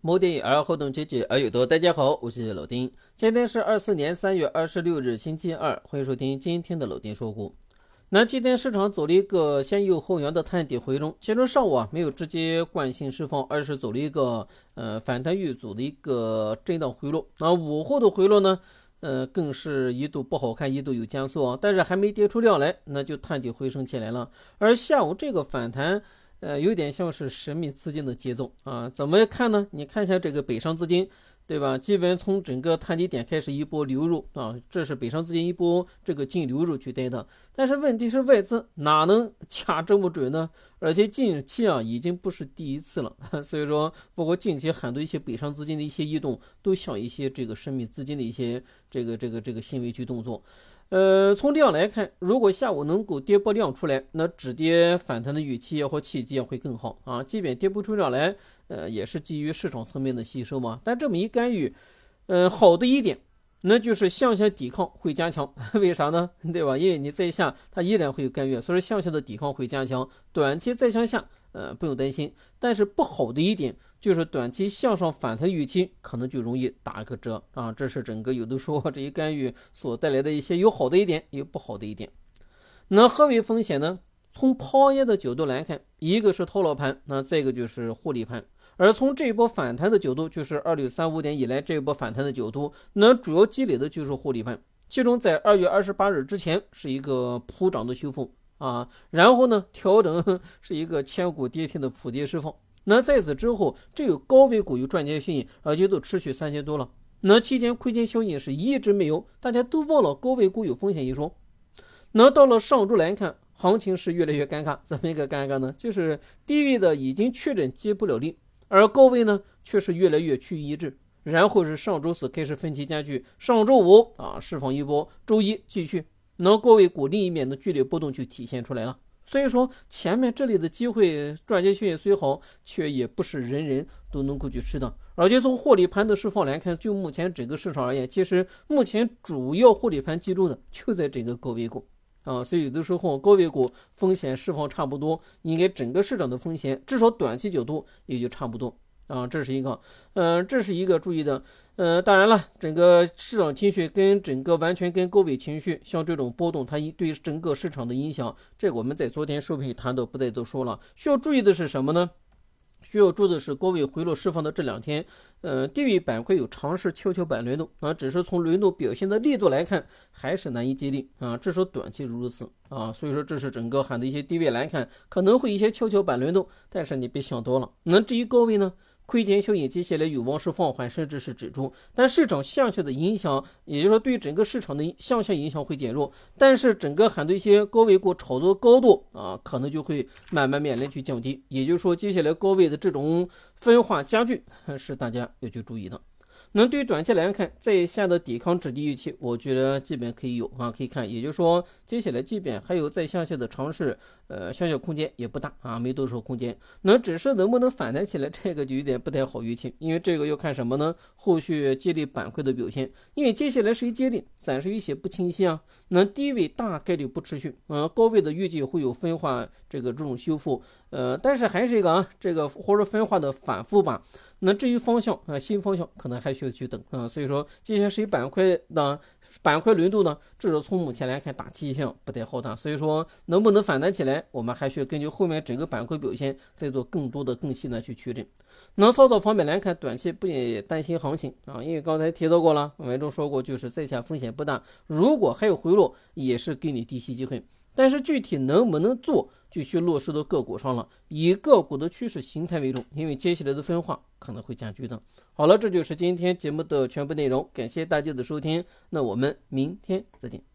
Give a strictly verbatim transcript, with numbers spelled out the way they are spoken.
摩电影儿互动机制而有多，大家好，我是老丁。今天是二四年三月二十六日星期二，欢迎收听今天的老丁说股。那今天市场走了一个先右后阳的探底回笼，其中上午啊没有直接惯性释放，而是走了一个呃反弹遇阻的一个震荡回落。那午后的回落呢，呃更是一度不好看，一度有加速啊，但是还没跌出量来，那就探底回升起来了。而下午这个反弹。呃，有点像是神秘资金的节奏啊，怎么看呢？你看一下这个北上资金，对吧？基本从整个探底点开始一波流入啊，这是北上资金一波这个净流入去带的。但是问题是外资哪能掐这么准呢？而且近期啊已经不是第一次了，所以说包括近期很多一些北上资金的一些异动，都像一些这个神秘资金的一些这个这个这个行为去动作。呃，从量来看，如果下午能够跌波量出来，那止跌反弹的预期或契机会更好啊。即便跌不出量来，呃，也是基于市场层面的吸收嘛。但这么一干预，呃，好的一点，那就是向下抵抗会加强。为啥呢？对吧？因为你在下，它依然会有干预，所以向下的抵抗会加强。短期再向下，呃，不用担心。但是不好的一点就是短期向上反弹预期可能就容易打个折啊，这是整个有的说这一干预所带来的一些有好的一点，有不好的一点。那何为风险呢？从抛压的角度来看，一个是套牢盘，那再一个就是获利盘。而从这一波反弹的角度，就是二六三五点以来这一波反弹的角度，那主要积累的就是获利盘。其中在二月二十八日之前是一个普涨的修复啊，然后呢调整是一个千股跌停的普跌释放。那在此之后，这个高位股有赚钱效应，而且都持续三千多了。那期间亏钱效应是一直没有，大家都忘了高位股有风险一说。那到了上周来看，行情是越来越尴尬。怎么一个尴尬呢？就是低位的已经确认接不了力，而高位呢却是越来越趋于一致。然后是上周四开始分歧加剧，上周五啊释放一波，周一继续，那高位股另一面的剧烈波动就体现出来了。所以说前面这里的机会赚钱效应虽好，却也不是人人都能够去吃的。而且从获利盘的释放来看，就目前整个市场而言，其实目前主要获利盘集中的就在整个高位股啊，所以有的时候高位股风险释放差不多，应该整个市场的风险至少短期角度也就差不多啊，这是一个，呃，这是一个注意的，呃，当然了，整个市场情绪跟整个完全跟高位情绪，像这种波动，它对整个市场的影响，这个我们在昨天收评谈到，不再多说了。需要注意的是什么呢？需要注意的是高位回落释放的这两天，呃，低位板块有尝试跷跷板轮动啊，只是从轮动表现的力度来看，还是难以接力啊，至少短期如此啊，所以说这是整个喊的一些低位来看，可能会一些跷跷板轮动，但是你别想多了。那至于高位呢？亏钱效应接下来有望是放缓，甚至是止住，但市场向下的影响，也就是说对整个市场的向下影响会减弱，但是整个很多一些高位股炒作高度啊，可能就会慢慢面临去降低，也就是说接下来高位的这种分化加剧是大家要去注意的。那对于短期来看，在下的抵抗止跌预期，我觉得基本可以有啊，可以看，也就是说，接下来即便还有再向下的尝试，呃，向下空间也不大啊，没多少空间。那只是能不能反弹起来，这个就有点不太好预期，因为这个要看什么呢？后续接力板块的表现，因为接下来是一接力，暂时有些不清晰啊。那低位大概率不持续，嗯、呃，高位的预计会有分化这个这种修复，呃，但是还是一个啊，这个或者分化的反复吧。那至于方向啊、呃，新方向可能还需要去等啊、呃，所以说接下来是一板块的板块轮动呢，至少从目前来看大气象不太好大，所以说能不能反弹起来，我们还需要根据后面整个板块表现再做更多的更细的去确认。那操作方面来看，短期不也担心行情啊，因为刚才提到过了，文中说过就是在下风险不大，如果还有回落也是给你低吸机会。但是具体能不能做，就需落实到个股上了，以个股的趋势形态为重，因为接下来的分化可能会加剧的。好了，这就是今天节目的全部内容，感谢大家的收听，那我们明天再见。